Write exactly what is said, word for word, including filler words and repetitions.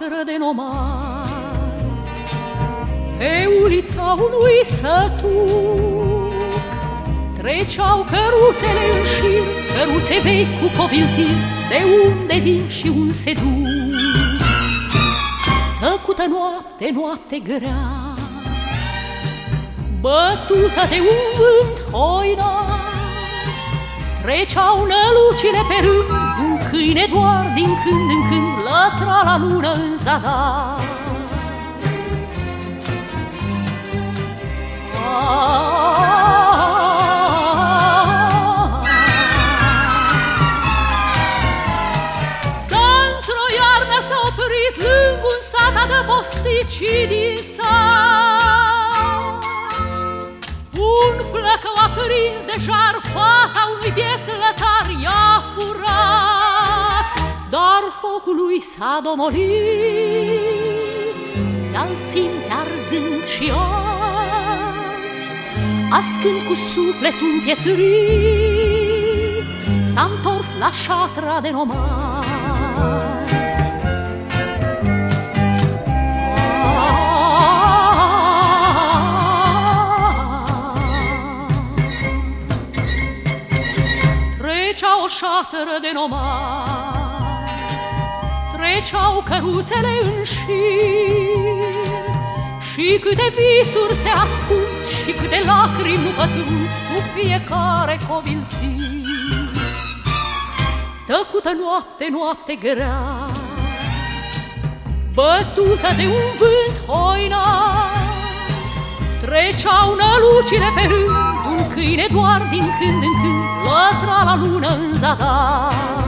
șatră de nomazi pe ulița unui sătuc. Treceau căruțele în șir, căruțe vechi cu coviltir, de unde vin și unde se duc. Tăcută noapte, noapte grea, bătută de un vânt hoina, treceau nălucile pe rând, un câine doar din când în când lătra la lună în zadar. Că-ntr-o iarnă s-a oprit lângă un sat adăpostit și din sat un flăcău aprins de jar, fata unui vieț lătar i-a furat. Dar focul lui s-a domolit, i-al simte arzând și azi, ascând cu sufletul împietrit, s-a întors la șatra de nomazi. Treceau o șatră de nomazi, treceau căruțele în șir, și câte visuri se ascund și câte lacrimi nu pătrund sub fiecare coviltir. Tăcută noapte, noapte grea, bătută de un vânt hoina, treceau nălucile pe rând, un câine doar din când în când lătra la lună în zadar.